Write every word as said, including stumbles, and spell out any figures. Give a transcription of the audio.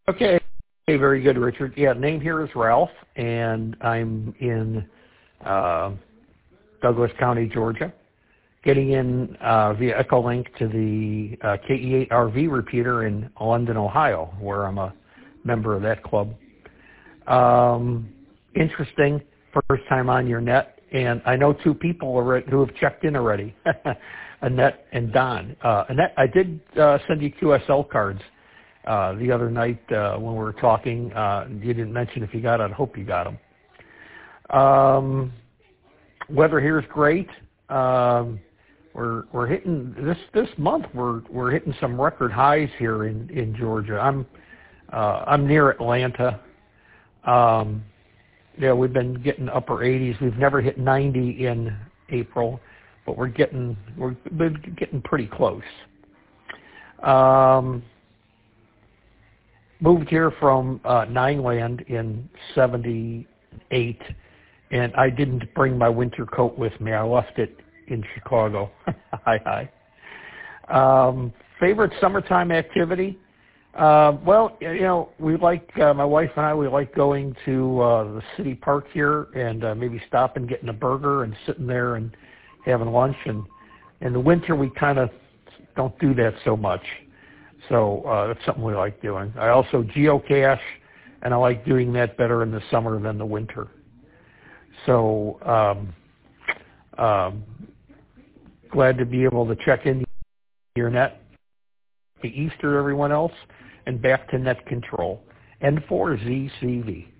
Okay. Hey, very good, Richard. Yeah, name here is Ralph, and I'm in uh, Douglas County, Georgia, getting in uh, via Echolink to the uh, K E eight R V repeater in London, Ohio, where I'm a member of that club. Um, interesting, first time on your net, and I know two people already, who have checked in already, Annette and Don. Uh, Annette, I did uh, send you Q S L cards uh, the other night uh, when we were talking. Uh, you didn't mention if you got it. I hope you got them. Um, weather here is great. Um, we're we're hitting this this month. We're we're hitting some record highs here in in Georgia. I'm uh, I'm near Atlanta. Um, yeah, we've been getting upper eighties. We've never hit ninety in April, but we're getting we're been getting pretty close. Um, moved here from uh, Nineland in seventy-eight, and I didn't bring my winter coat with me. I left it in Chicago. Hi, hi. Um, favorite summertime activity? Uh, well, you know, we like, uh, my wife and I, we like going to uh, the city park here and uh, maybe stopping, getting a burger and sitting there and having lunch. And in the winter, we kind of don't do that so much. So uh, that's something we like doing. I also geocache, and I like doing that better in the summer than the winter. So um, um, glad to be able to check in your net. Happy Easter, everyone else, and back to net control. N four Z C V.